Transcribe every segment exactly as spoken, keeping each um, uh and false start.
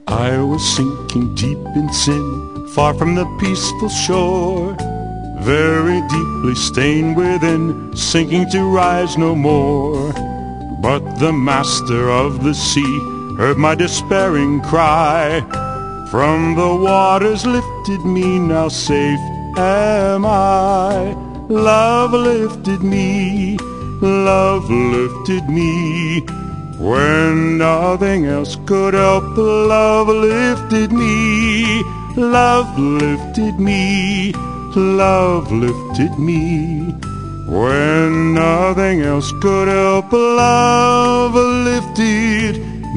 I was sinking deep in sin, far from the peaceful shore, very deeply stained within, sinking to rise no more. But the master of the sea heard my despairing cry. From the waters lifted me, now safe am I. Love lifted me, love lifted me. When nothing else could help, love lifted me. Love lifted me, love lifted me. When nothing else could help, love lifted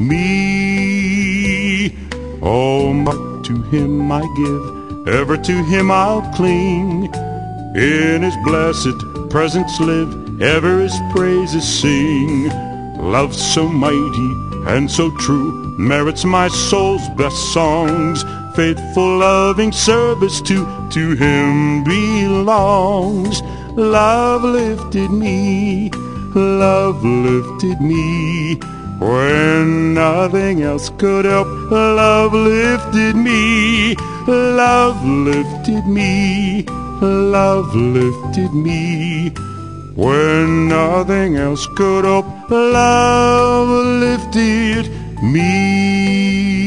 me. Oh, but to him I give, ever to him I'll cling. In his blessed presence live, ever his praises sing. Love so mighty and so true merits my soul's best songs. Faithful loving service to, to him belongs. Love lifted me, love lifted me. When nothing else could help, love lifted me. Love lifted me, love lifted me. When nothing else could help, love lifted me.